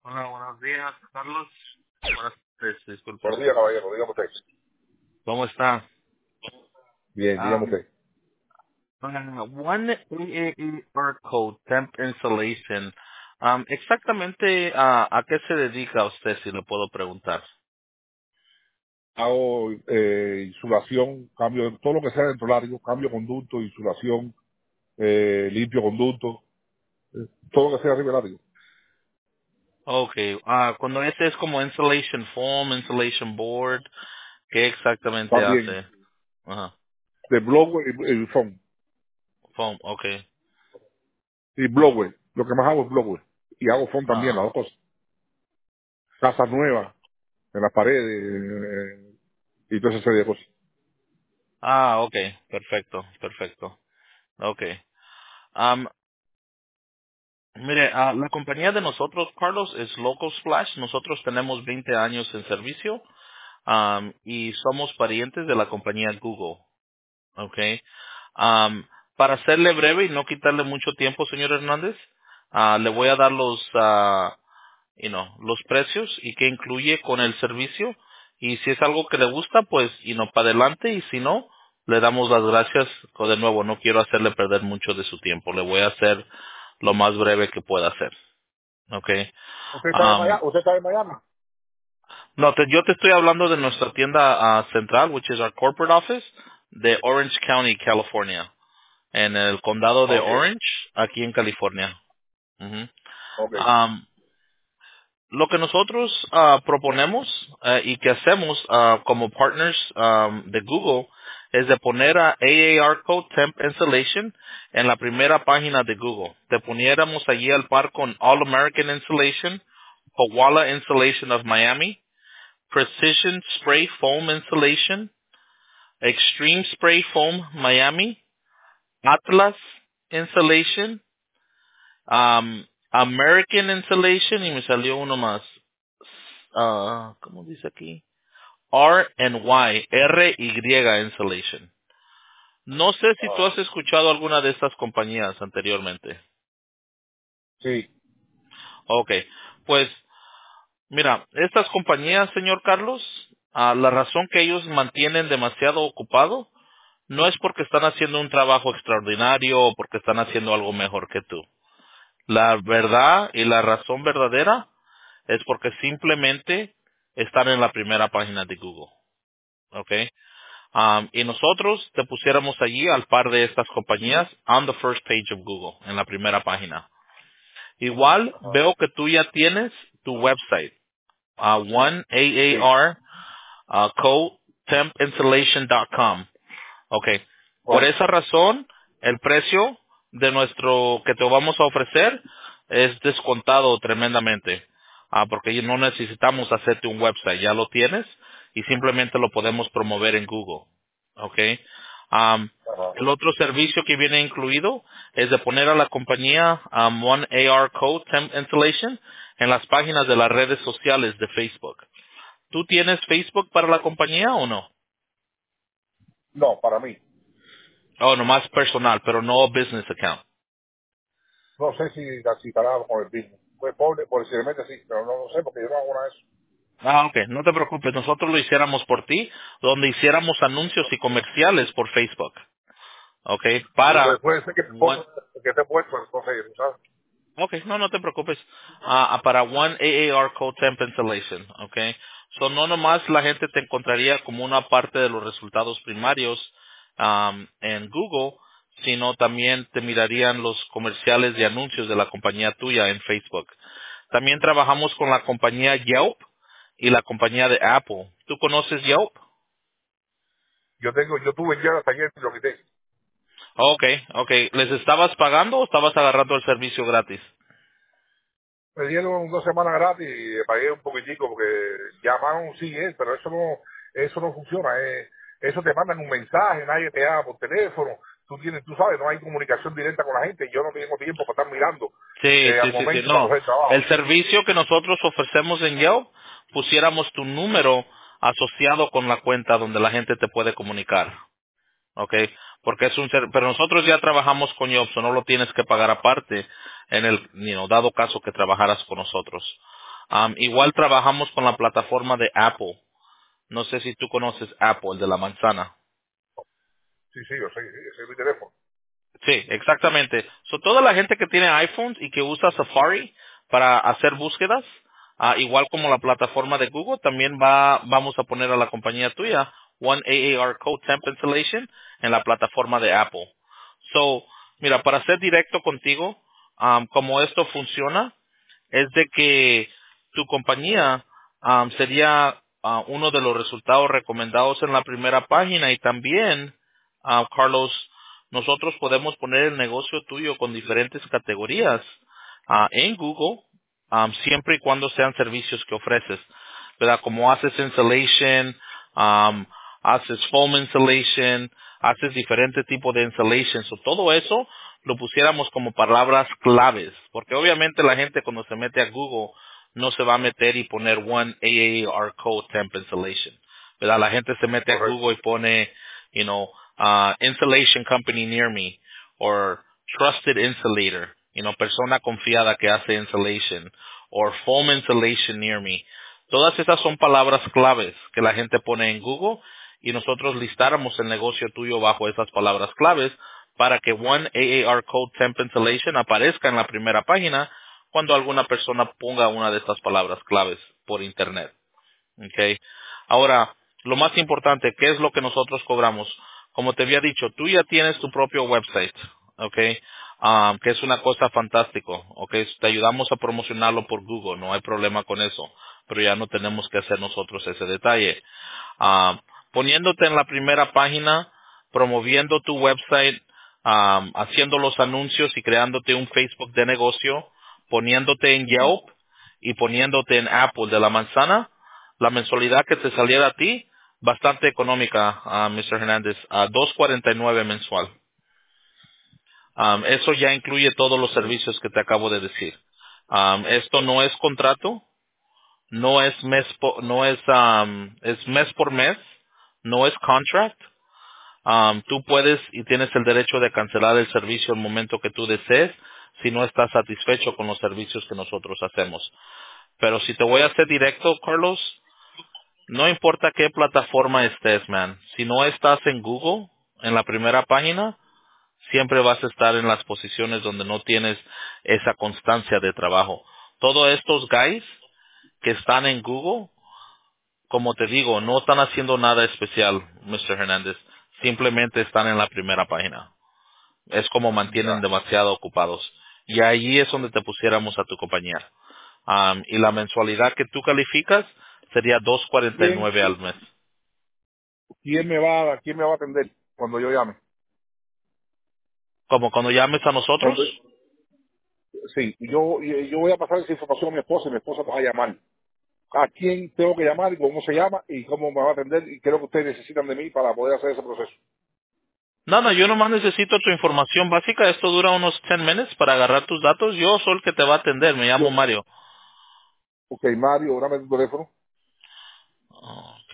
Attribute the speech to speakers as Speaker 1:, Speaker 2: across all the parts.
Speaker 1: Hola, buenos días, Carlos. Buenas tardes, disculpe.
Speaker 2: Buenos días, caballero. Dígame usted.
Speaker 1: ¿Cómo está?
Speaker 2: Bien, dígame
Speaker 1: Um,
Speaker 2: usted.
Speaker 1: One AAR code, temp installation. Exactamente, ¿a qué se dedica usted, si le puedo preguntar?
Speaker 2: Hago insulación, cambio, todo lo que sea dentro del área, cambio conducto, insulación, limpio conducto, todo lo que sea arriba del área.
Speaker 1: Okay, cuando ese es como installation foam, installation board, ¿qué exactamente
Speaker 2: También
Speaker 1: hace? Ajá,
Speaker 2: de blower y foam.
Speaker 1: foam, okay.
Speaker 2: Y blower. Lo que más hago es blower. Y hago foam también, las
Speaker 1: Ah,
Speaker 2: dos cosas. Casas nuevas, en las paredes, y toda esa serie de cosas.
Speaker 1: okay, perfecto, perfecto. Okay. Mire, la compañía de nosotros, Carlos, es Local Splash. Nosotros tenemos 20 años en servicio y somos parientes de la compañía Google. Okay. Am, para hacerle breve y no quitarle mucho tiempo, señor Hernández, le voy a dar los precios y qué incluye con el servicio. Y si es algo que le gusta, pues, para adelante. Y si no, le damos las gracias. De nuevo, no quiero hacerle perder mucho de su tiempo. Le voy a hacer lo más breve que pueda hacer. Okay.
Speaker 2: ¿Usted está en
Speaker 1: Um,
Speaker 2: Miami? ¿Usted está en Miami?
Speaker 1: no, yo te estoy hablando de nuestra tienda central, which is our corporate office, de Orange County, California, en el condado de
Speaker 2: Ok,
Speaker 1: Orange, aquí en California. Ujú.
Speaker 2: ok.
Speaker 1: Um, lo que nosotros proponemos y que hacemos como partners de Google es de poner a AAR Code Temp Installation en la primera página de Google. Te poniéramos allí al par con All American Installation, Koala Installation of Miami, Precision Spray Foam Installation, Extreme Spray Foam Miami, Atlas Installation, American Installation y me salió uno más. ¿Cómo dice aquí? R&Y Installation. No sé si tú
Speaker 2: Ah,
Speaker 1: has escuchado alguna de estas compañías anteriormente.
Speaker 2: sí.
Speaker 1: Ok, pues mira, estas compañías, señor Carlos, la razón que ellos mantienen demasiado ocupado no es porque están haciendo un trabajo extraordinario o porque están haciendo algo mejor que tú. La verdad y la razón verdadera es porque simplemente están en la primera página de Google. ¿Ok? Y nosotros te pusiéramos allí al par de estas compañías on the first page of Google, en la primera página. Igual
Speaker 2: Ajá.
Speaker 1: veo que tú ya tienes tu website,
Speaker 2: Sí,
Speaker 1: 1AAR co-tempinstallation.com. Ok. Por
Speaker 2: correcto.
Speaker 1: esa razón, el precio de nuestro que te vamos a ofrecer es descontado tremendamente. Porque no necesitamos hacerte un website, ya lo tienes y simplemente lo podemos promover en Google. Ok. Am,
Speaker 2: Ajá.
Speaker 1: el otro servicio que viene incluido es de poner a la compañía One AR Code Temp Installation en las páginas de las redes sociales de Facebook. ¿Tú tienes Facebook para la compañía o no?
Speaker 2: No, para mí.
Speaker 1: Oh, nomás personal, pero no business account.
Speaker 2: No sé si estará con el business. Pues pobre, posiblemente sí, pero no lo sé porque yo no hago nada de eso.
Speaker 1: Ok, no te preocupes, nosotros lo hiciéramos por ti, donde hiciéramos anuncios y comerciales por Facebook. Ok, para
Speaker 2: Puede ser que te
Speaker 1: One,
Speaker 2: ponga, que te puesto, entonces, ¿sabes?
Speaker 1: ok, no te preocupes, para One AAR Code Temp Installation. Ok, no nomás la gente te encontraría como una parte de los resultados primarios en Google, sino también te mirarían los comerciales de anuncios de la compañía tuya en Facebook. También trabajamos con la compañía Yelp y la compañía de Apple. ¿Tú conoces Yelp?
Speaker 2: Yo tuve ya hasta ayer y lo quité.
Speaker 1: Okay, okay. ¿Les estabas pagando o estabas agarrando el servicio gratis?
Speaker 2: Me dieron 2 semanas gratis y pagué un poquitico porque llamaron, sí, pero eso no funciona. Eso te mandan un mensaje, nadie te llama por teléfono. Tú sabes, no hay comunicación directa con la gente. Yo no tengo tiempo para estar mirando
Speaker 1: Sí,
Speaker 2: al
Speaker 1: sí, sí, sí.
Speaker 2: momento para
Speaker 1: No.
Speaker 2: coger el trabajo.
Speaker 1: El servicio que nosotros ofrecemos en Yelp, pusiéramos tu número asociado con la cuenta donde la gente te puede comunicar. Okay, porque pero nosotros ya trabajamos con Yelp, so no lo tienes que pagar aparte en el dado caso que trabajaras con nosotros. Igual trabajamos con la plataforma de Apple. No sé si tú conoces Apple, el de la manzana.
Speaker 2: Sí, sí, yo sé, sí, ese es mi teléfono.
Speaker 1: Sí, exactamente. So, toda la gente que tiene iPhones y que usa Safari para hacer búsquedas, igual como la plataforma de Google, también vamos a poner a la compañía tuya One AAR Code Temp Installation en la plataforma de Apple. So, mira, para ser directo contigo, como esto funciona, es de que tu compañía sería uno de los resultados recomendados en la primera página y también, Carlos, nosotros podemos poner el negocio tuyo con diferentes categorías en Google, siempre y cuando sean servicios que ofreces, ¿verdad? Como haces installation, haces foam installation, haces diferentes tipos de installations, o todo eso lo pusiéramos como palabras claves, porque obviamente la gente cuando se mete a Google no se va a meter y poner One AAR Code Temp Installation, ¿verdad? La gente se mete a
Speaker 2: Correcto.
Speaker 1: Google y pone, installation company near me, or trusted installator, persona confiada que hace installation, or foam installation near me. Todas esas son palabras claves que la gente pone en Google y nosotros listáramos el negocio tuyo bajo esas palabras claves para que One AAR Code Temp Installation aparezca en la primera página cuando alguna persona ponga una de estas palabras claves por internet. Okay. Ahora, lo más importante, ¿qué es lo que nosotros cobramos? Como te había dicho, tú ya tienes tu propio website, okay, que es una cosa fantástico, okay. Te ayudamos a promocionarlo por Google, no hay problema con eso, pero ya no tenemos que hacer nosotros ese detalle. Poniéndote en la primera página, promoviendo tu website, haciendo los anuncios y creándote un Facebook de negocio, poniéndote en Yelp y poniéndote en Apple de la manzana, la mensualidad que te saliera a ti, bastante económica, Mr. Hernández, a 2.49 mensual. Eso ya incluye todos los servicios que te acabo de decir. Esto no es contrato, no es es mes por mes, no es contract. Tú puedes y tienes el derecho de cancelar el servicio el momento que tú desees si no estás satisfecho con los servicios que nosotros hacemos. Pero si te voy a ser directo, Carlos, no importa qué plataforma estés, man. Si no estás en Google, en la primera página, siempre vas a estar en las posiciones donde no tienes esa constancia de trabajo. Todos estos guys que están en Google, como te digo, no están haciendo nada especial, Mr. Hernández. Simplemente están en la primera página. Es como mantienen
Speaker 2: Ya.
Speaker 1: demasiado ocupados. Y ahí es donde te pusiéramos a tu compañía. Y la mensualidad que tú calificas sería
Speaker 2: ¿Quién,
Speaker 1: 2.49 al mes.
Speaker 2: quién me va a atender cuando yo llame?
Speaker 1: Como cuando llames a nosotros.
Speaker 2: Cuando, sí, yo voy a pasar esa información a mi esposa y mi esposa te va a llamar. ¿A quién tengo que llamar y cómo se llama y cómo me va a atender? Y qué es lo que ustedes necesitan de mí para poder hacer ese proceso.
Speaker 1: Nada, yo nomás necesito tu información básica. Esto dura unos 10 minutos para agarrar tus datos. Yo soy el que te va a atender. Me llamo
Speaker 2: Yo,
Speaker 1: Mario.
Speaker 2: ok, Mario, dame tu teléfono.
Speaker 1: Ok.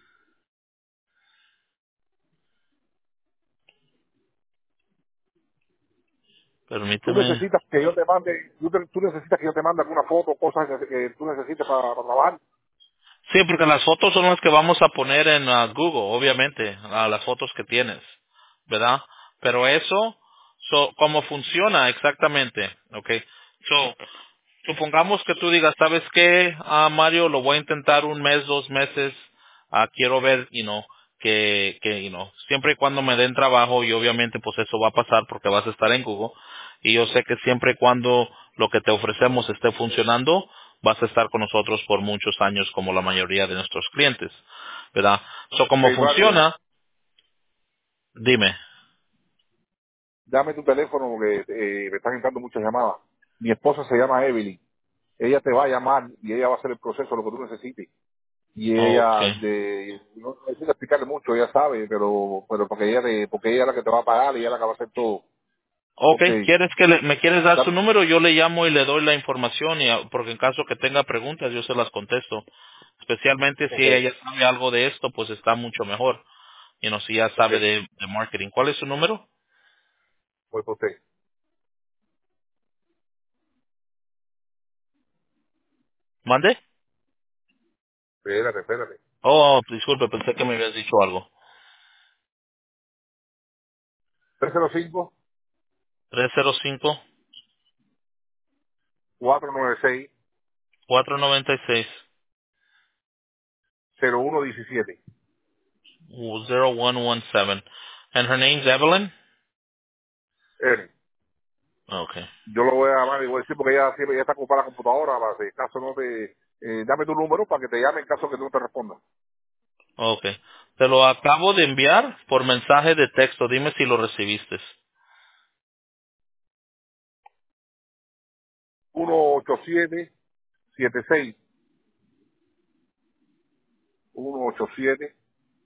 Speaker 2: Tú
Speaker 1: Permíteme.
Speaker 2: necesitas que yo te mande, tú necesitas que yo te mande alguna foto, cosas que tú necesites para trabajar.
Speaker 1: Sí, porque las fotos son las que vamos a poner en Google, obviamente, las fotos que tienes, ¿verdad? Pero eso, ¿cómo funciona exactamente? Okay. So, supongamos que tú digas, ¿sabes qué, Mario? Lo voy a intentar un mes, 2 meses. Quiero ver, siempre y cuando me den trabajo, y obviamente pues eso va a pasar porque vas a estar en Google. Y yo sé que siempre y cuando lo que te ofrecemos esté funcionando, vas a estar con nosotros por muchos años como la mayoría de nuestros clientes, ¿verdad? So,
Speaker 2: Ok,
Speaker 1: ¿cómo
Speaker 2: Mario,
Speaker 1: funciona? Dime.
Speaker 2: dame tu teléfono porque me están entrando muchas llamadas. Mi esposa se llama Evelyn. Ella te va a llamar y ella va a hacer el proceso de lo que tú necesites. Y ella,
Speaker 1: Okay.
Speaker 2: no necesita explicarle mucho, ella sabe, pero porque ella es la que te va a pagar y ella es la que va a hacer todo.
Speaker 1: Ok,
Speaker 2: Ok,
Speaker 1: ¿quieres que me quieres dar su
Speaker 2: da-
Speaker 1: número? Yo le llamo y le doy la información porque en caso que tenga preguntas yo se las contesto. Especialmente si
Speaker 2: ok,
Speaker 1: ella sabe algo de esto, pues está mucho mejor. Si ya
Speaker 2: ok,
Speaker 1: sabe de marketing. ¿Cuál es su número?
Speaker 2: voy por usted.
Speaker 1: ¿Mande?
Speaker 2: Espérate.
Speaker 1: Oh, disculpe, pensé que me habías dicho algo.
Speaker 2: 305-496-0117.
Speaker 1: 305-496-0117. And her name's Evelyn?
Speaker 2: Eren.
Speaker 1: Okay.
Speaker 2: Yo lo voy a llamar y voy a decir porque ella siempre ya está ocupada la computadora para si en caso no te... dame tu número para que te llame en caso que no te responda.
Speaker 1: Okay. Te lo acabo de enviar por mensaje de texto. Dime si lo recibiste.
Speaker 2: 187-76. 187.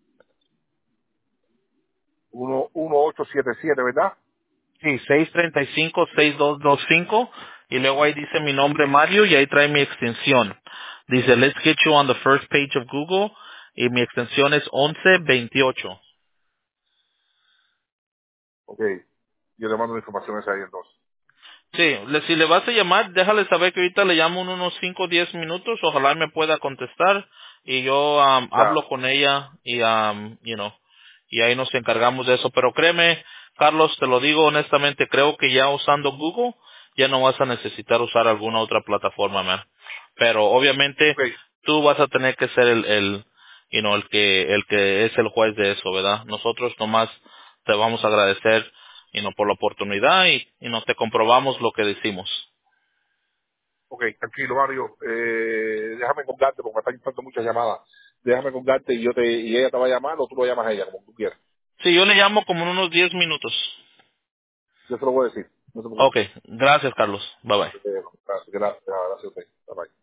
Speaker 2: 1877, ¿verdad?
Speaker 1: Sí, 635-6225. Y luego ahí dice mi nombre Mario y ahí trae mi extensión. Dice, let's get you on the first page of Google. Y mi extensión es 1128.
Speaker 2: Ok. Yo le mando la información esa ahí entonces.
Speaker 1: Sí, si le vas a llamar, déjale saber que ahorita le llamo en unos 5 o 10 minutos, ojalá me pueda contestar y yo
Speaker 2: Ya.
Speaker 1: hablo con ella y, y ahí nos encargamos de eso. Pero créeme, Carlos, te lo digo honestamente, creo que ya usando Google ya no vas a necesitar usar alguna otra plataforma, man. Pero obviamente
Speaker 2: Ok.
Speaker 1: tú vas a tener que ser el que es el juez de eso, ¿verdad? Nosotros nomás te vamos a agradecer por la oportunidad y no te comprobamos lo que decimos.
Speaker 2: Ok, tranquilo, Mario. Déjame colgarte porque me están entrando muchas llamadas. Déjame colgarte y ella te va a llamar o tú lo llamas a ella, como tú quieras.
Speaker 1: Sí, yo le llamo como en unos 10 minutos.
Speaker 2: Yo te lo voy a decir. No te
Speaker 1: Ok,
Speaker 2: preocupes.
Speaker 1: gracias Carlos. Bye bye.
Speaker 2: Gracias a usted. Bye bye.